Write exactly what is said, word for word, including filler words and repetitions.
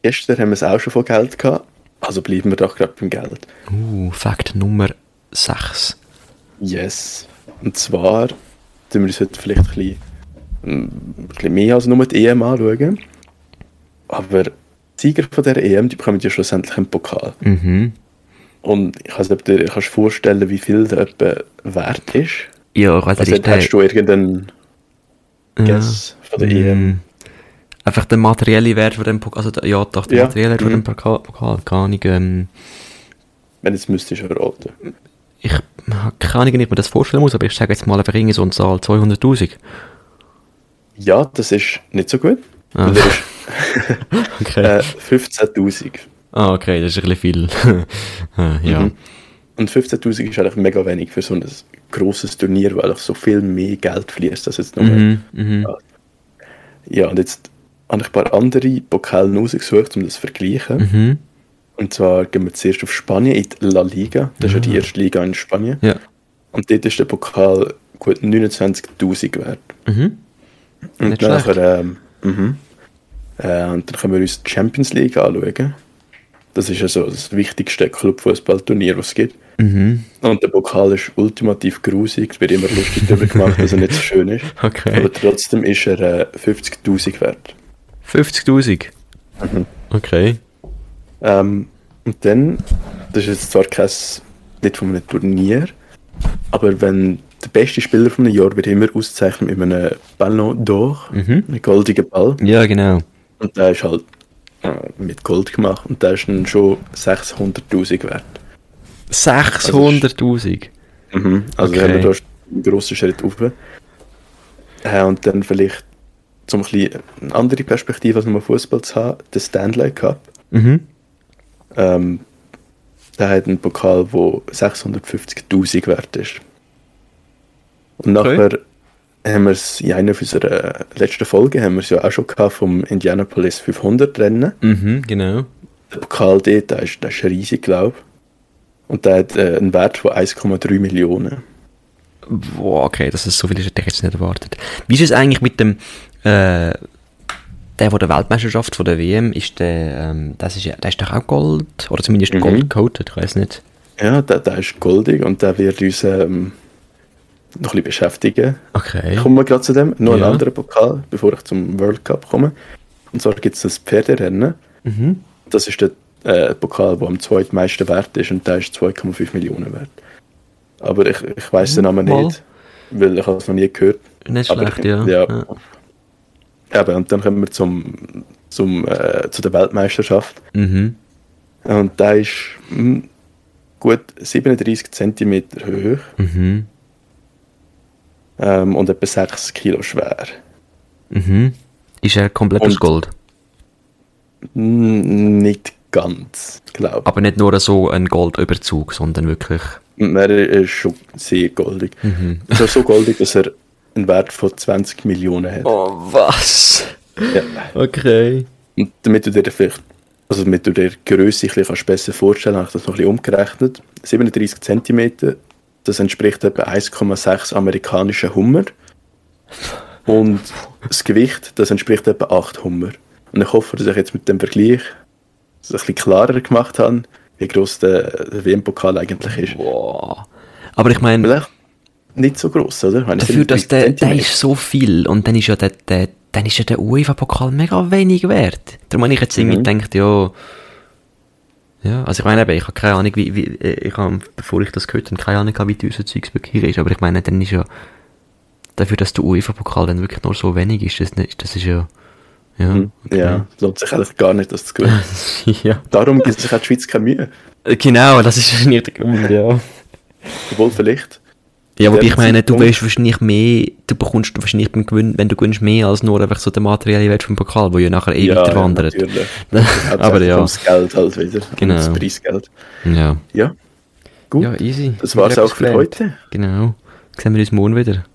Gestern haben wir es auch schon von Geld gehabt, also bleiben wir doch gerade beim Geld. Uh, Fakt Nummer sechs. Yes. Und zwar tun wir uns heute vielleicht ein bisschen, ein bisschen mehr als nur die E M anschauen. Aber die Sieger von dieser E M, die bekommen ja schlussendlich einen Pokal. Mhm. Und ich weiß nicht, ob du dir kannst vorstellen, wie viel der etwa wert ist. Ja, ich weiss Also nicht. hast du irgendeinen Guess von der E M? Mm, einfach der materielle Wert von dem Pokal, also der, ja, doch, der Ja. materielle Wert von Mhm. dem Pokal, Pokal gar nicht, ähm, Wenn jetzt müsstest du erraten. ich habe keine Ahnung, wie ich mir das vorstellen muss, aber ich sage jetzt mal einfach irgendwie so eine Zahl, zweihunderttausend. Ja, das ist nicht so gut. Ah. Und das ist Okay. äh, fünfzehntausend. Ah, okay, das ist ein bisschen viel. Ah, ja. Mhm. Und fünfzehntausend ist eigentlich mega wenig für so ein grosses Turnier, weil auch so viel mehr Geld fließt, als jetzt nur. Mhm, mhm. Ja, und jetzt habe ich ein paar andere Pokale rausgesucht, um das zu vergleichen. Mhm. Und zwar gehen wir zuerst auf Spanien, in die La Liga. Das ist ja die erste Liga in Spanien. Ja. Und dort ist der Pokal gut neunundzwanzigtausend wert. Mhm. Und Nicht dann, schlecht. ähm, mhm. äh, und dann können wir uns die Champions League anschauen. Das ist ja so das wichtigste Clubfußballturnier, was es gibt. Mhm. Und der Pokal ist ultimativ grusig. Es wird immer lustig darüber gemacht, dass er nicht so schön ist. Okay. Aber trotzdem ist er äh, fünfzigtausend wert. fünfzigtausend? Mhm. Okay. Ähm, und dann, das ist jetzt zwar kein, nicht von einem Turnier, aber wenn der beste Spieler von einem Jahr wird immer ausgezeichnet mit einem Ballon d'Or, Mhm. einem goldenen Ball. Ja, genau. Und der ist halt äh, mit Gold gemacht und der ist dann schon sechshunderttausend wert. sechshunderttausend? Mhm. Also Okay. haben wir da einen grossen Schritt rauf. Äh, und dann vielleicht zum ein bisschen eine andere Perspektive als nur Fußball zu haben, der Stanley Cup. Mhm. Ähm, der hat einen Pokal, der sechshundertfünfzigtausend wert ist. Und Okay. nachher haben wir es in einer unserer letzten Folgen haben wir es ja auch schon gehabt vom Indianapolis fünfhundert Rennen. Mhm, genau. Der Pokal dort, der ist, der ist riesig, glaube ich. Und der hat äh, einen Wert von eins Komma drei Millionen. Boah, okay, das ist so viel, hätte ich jetzt nicht erwartet. Wie ist es eigentlich mit dem, äh, der von der Weltmeisterschaft von der W M, ist der, ähm, das ist ja, der ist doch auch Gold, oder zumindest Mhm. Gold coated, ich weiß nicht. Ja, der, der ist goldig und der wird uns ähm, noch ein bisschen beschäftigen. Okay. Kommen wir gerade zu dem. Noch Ja. ein anderer Pokal, bevor ich zum World Cup komme. Und zwar gibt es das Pferderennen. Mhm. Das ist der äh, Pokal, der am zweitmeisten wert ist und der ist zwei Komma fünf Millionen wert. Aber ich, ich weiss den Namen Mal. nicht, weil ich habe es noch nie gehört. Nicht Aber schlecht, ich, ja. ja. Ja. Eben, und dann kommen wir zum, zum, äh, zu der Weltmeisterschaft. Mhm. Und der ist mh, gut siebenunddreißig Zentimeter hoch Mhm. ähm, und etwa sechs Kilo schwer. Mhm. Ist er komplett aus Und- Gold? N- Nicht ganz, glaube ich. Aber nicht nur so ein Goldüberzug, sondern wirklich... Er ist schon sehr goldig. Mhm. Er ist so goldig, dass er einen Wert von zwanzig Millionen hat. Oh, was? Ja. Okay. Und damit du dir vielleicht, also damit du dir die Grösse ein bisschen kannst besser vorstellen, habe ich das noch ein bisschen umgerechnet. siebenunddreißig Zentimeter, das entspricht etwa eins Komma sechs amerikanischen Hummer. Und das Gewicht, das entspricht etwa acht Hummer. Und ich hoffe, dass ich jetzt mit dem Vergleich das ein bisschen klarer gemacht habe, wie gross der, der W M-Pokal eigentlich ist. Boah. Aber ich meine, Vielleicht nicht so gross, oder? Wenn ich dafür, dass der, der Zentimeter- ist so viel und dann ist ja der, der, dann ist ja der UEFA-Pokal mega wenig wert. Darum habe ich jetzt irgendwie Mhm. gedacht, ja, ja, also ich meine eben, ich habe keine Ahnung, wie, wie äh, ich habe, bevor ich das gehört habe, keine Ahnung, wie unser Zeugs wirklich ist, aber ich meine, dann ist ja, dafür, dass der UEFA-Pokal dann wirklich nur so wenig ist, das, nicht- das ist ja, ja, Mhm. Ja, lohnt sich eigentlich gar nicht, das zu gewinnen. ja. Darum gibt sich auch die Schweiz keine Mühe. Genau, das ist nicht der Grund, ja. Obwohl vielleicht. Ja, wobei Ja, ich meine, du Zeitpunkt- weißt wahrscheinlich mehr, du bekommst wahrscheinlich beim Gewinn, wenn du gewinnst, mehr als nur einfach so der materielle Wert vom Pokal, wo ja nachher eh weiter wandert. natürlich. Aber ja. Das Geld halt wieder. Genau. Das Preisgeld. Ja. Ja. Gut. Ja, easy. Das war's Wieder auch etwas für gelernt. heute. Genau. Sehen wir uns morgen wieder.